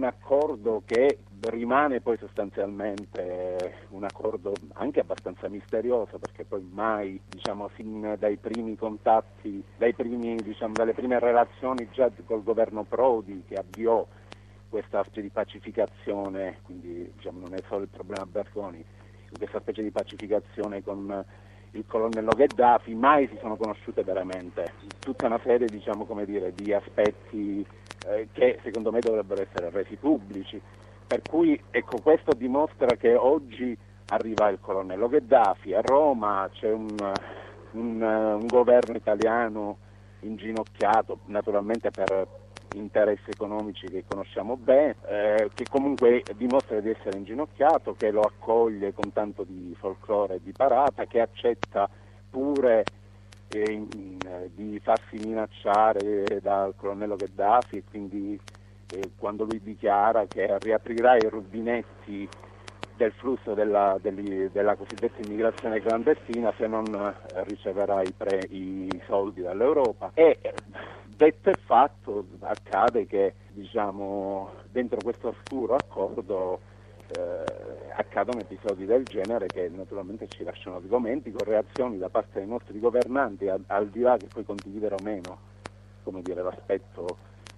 un accordo che rimane poi sostanzialmente un accordo anche abbastanza misterioso, perché poi mai, diciamo, fin dai primi contatti, dalle prime relazioni già col governo Prodi, che avviò questa specie di pacificazione, quindi diciamo non è solo il problema Berlusconi, questa specie di pacificazione con il colonnello Gheddafi, mai si sono conosciute veramente tutta una serie, diciamo, come dire, di aspetti che secondo me dovrebbero essere resi pubblici, per cui ecco, questo dimostra che oggi arriva il colonnello Gheddafi a Roma, c'è un governo italiano inginocchiato naturalmente per interessi economici che conosciamo bene, che comunque dimostra di essere inginocchiato, che lo accoglie con tanto di folklore e di parata, che accetta pure di farsi minacciare dal colonnello Gheddafi, e quindi quando lui dichiara che riaprirà i rubinetti del flusso della cosiddetta immigrazione clandestina se non riceverà i soldi dall'Europa. E detto e fatto, accade che, diciamo, dentro questo oscuro accordo accadono episodi del genere che naturalmente ci lasciano argomenti con reazioni da parte dei nostri governanti, al di là che poi condividere o meno, come dire, l'aspetto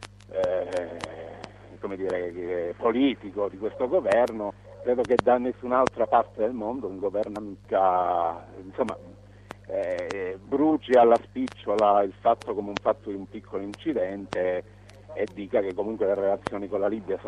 politico di questo governo. Credo che da nessun'altra parte del mondo un governo bruci alla spicciola il fatto come un fatto di un piccolo incidente e dica che comunque le relazioni con la Libia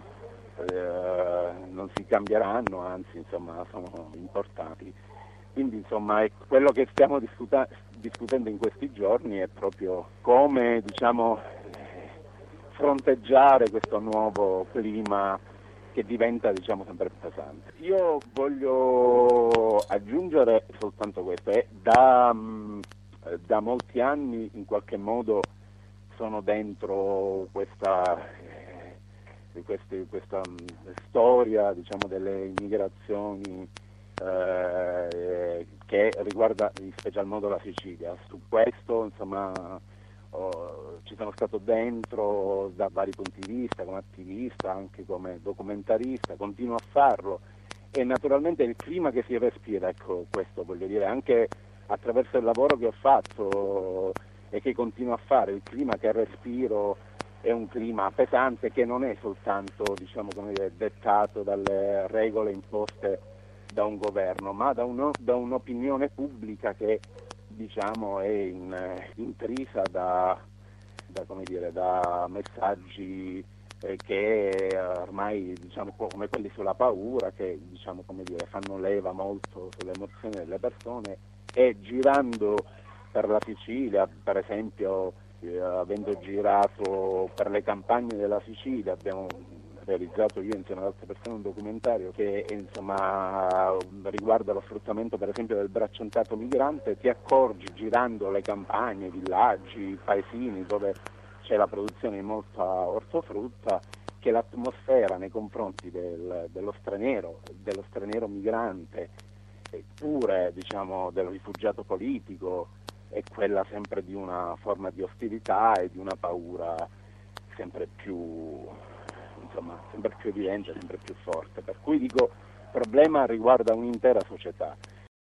non si cambieranno, anzi insomma sono importanti. Quindi insomma quello che stiamo discutendo in questi giorni è proprio come, diciamo, fronteggiare questo nuovo clima che diventa, diciamo, sempre più pesante. Io voglio aggiungere soltanto questo, da molti anni in qualche modo sono dentro questa storia, diciamo, delle immigrazioni che riguarda in special modo la Sicilia. Su questo, insomma, ci sono stato dentro da vari punti di vista, come attivista, anche come documentarista, continuo a farlo, e naturalmente il clima che si respira, ecco, questo voglio dire, anche attraverso il lavoro che ho fatto e che continuo a fare, il clima che respiro è un clima pesante che non è soltanto, diciamo, come dire, dettato dalle regole imposte da un governo, ma da un'opinione pubblica che, diciamo, è intrisa da messaggi che ormai, diciamo, come quelli sulla paura, che, diciamo, come dire, fanno leva molto sulle emozioni delle persone, e girando per la Sicilia, per esempio, avendo girato per le campagne della Sicilia, abbiamo realizzato io insieme ad altre persone un documentario che insomma riguarda lo sfruttamento per esempio del bracciantato migrante. Ti accorgi girando le campagne, i villaggi, i paesini dove c'è la produzione di molta ortofrutta, che l'atmosfera nei confronti dello straniero migrante, eppure, diciamo, del rifugiato politico, è quella sempre di una forma di ostilità e di una paura sempre più evidente, sempre più forte. Per cui dico, il problema riguarda un'intera società.